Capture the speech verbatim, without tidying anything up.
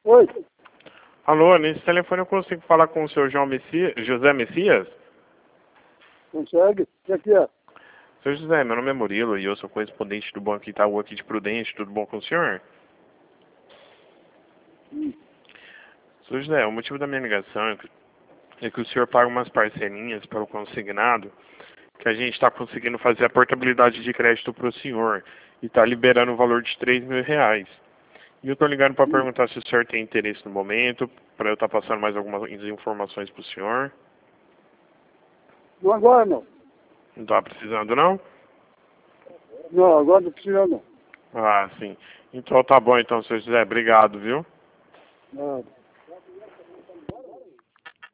Oi, Alô, nesse telefone eu consigo falar com o senhor João Messias, José Messias? consegue? O que é que é? Senhor José, meu nome é Murilo e eu sou correspondente do Banco Itaú aqui de Prudente. Tudo bom com o senhor? Hum. Senhor José, o motivo da minha ligação é que é que o senhor paga umas parcelinhas pelo consignado que a gente está conseguindo fazer a portabilidade de crédito para o senhor e está liberando o valor de três mil reais. E eu estou ligando para Hum. perguntar se o senhor tem interesse no momento, para eu estar passando mais algumas informações para o senhor. Não agora não. Não está precisando, não? Não, agora não precisa não. Ah, sim. Então tá bom, então, senhor José. Obrigado, viu? Nada.